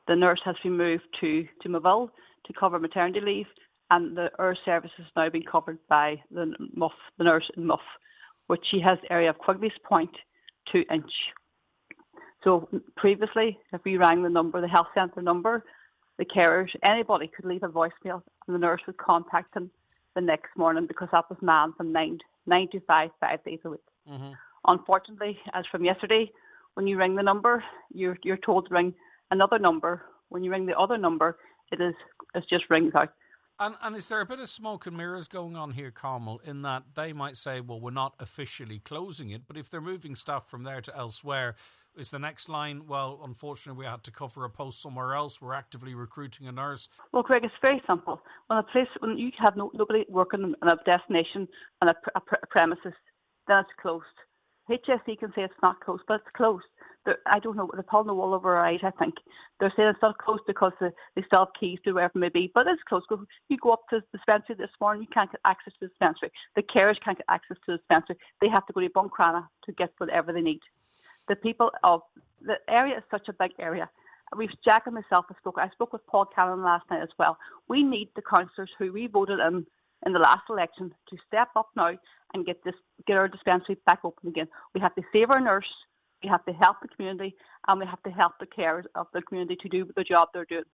The nurse has been moved to Moville to cover maternity leave, and our service has now been covered by the nurse in Muff, which she has the area of Quigley's Point to Inch. So previously, if we rang the number, the health centre number, the carers, anybody could leave a voicemail and the nurse would contact them the next morning because that was manned from 9 to 5 days a week. Mm-hmm. Unfortunately, as from yesterday, when you ring the number, you're told to ring another number. When you ring the other number, it just rings out. And is there a bit of smoke and mirrors going on here, Carmel, in that they might say, well, we're not officially closing it, but if they're moving staff from there to elsewhere, is the next line, well, unfortunately, we had to cover a post somewhere else, we're actively recruiting a nurse? Well, Craig, it's very simple. When you have nobody working in a destination and a premises, then it's closed. HSE can say it's not closed, but it's closed. I don't know, they're pulling the wool over our eyes, I think. They're saying it's not closed because they still have keys to wherever it may be, but it's closed. You go up to the dispensary this morning, you can't get access to the dispensary. The carers can't get access to the dispensary. They have to go to Buncrana to get whatever they need. The people of the area is such a big area. Jack and myself have spoken. I spoke with Paul Cannon last night as well. We need the councillors who we voted in the last election to step up now and get our dispensary back open again. We have to save our nurse. We have to help the community, and we have to help the carers of the community to do the job they're doing.